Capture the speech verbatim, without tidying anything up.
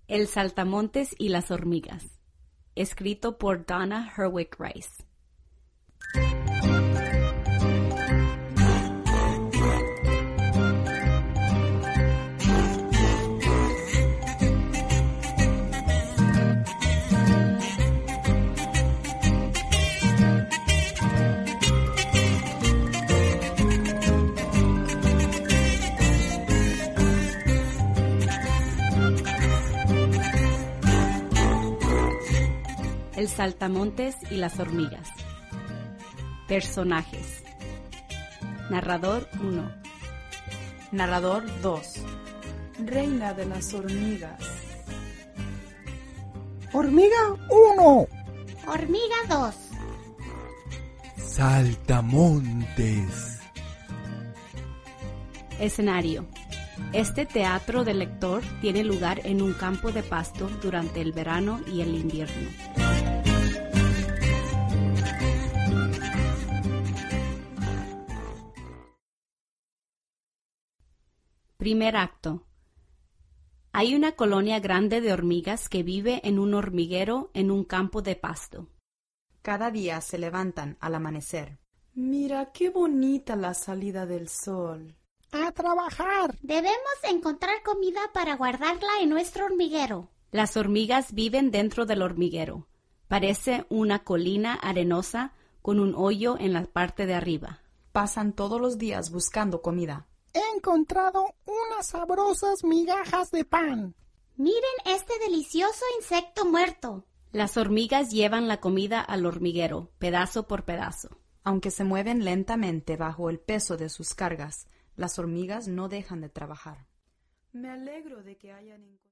El saltamontes y las hormigas. Escrito por Donna Herwick Rice. El saltamontes y las hormigas. Personajes. Narrador uno. Narrador dos. Reina de las hormigas. Hormiga uno. Hormiga dos. Saltamontes. Escenario. Este teatro del lector tiene lugar en un campo de pasto durante el verano y el invierno. Primer acto. Hay una colonia grande de hormigas que vive en un hormiguero en un campo de pasto. Cada día se levantan al amanecer. Mira qué bonita la salida del sol. ¡A trabajar! Debemos encontrar comida para guardarla en nuestro hormiguero. Las hormigas viven dentro del hormiguero. Parece una colina arenosa con un hoyo en la parte de arriba. Pasan todos los días buscando comida. He encontrado unas sabrosas migajas de pan. Miren este delicioso insecto muerto. Las hormigas llevan la comida al hormiguero, pedazo por pedazo. Aunque se mueven lentamente bajo el peso de sus cargas, las hormigas no dejan de trabajar. Me alegro de que hayan encontrado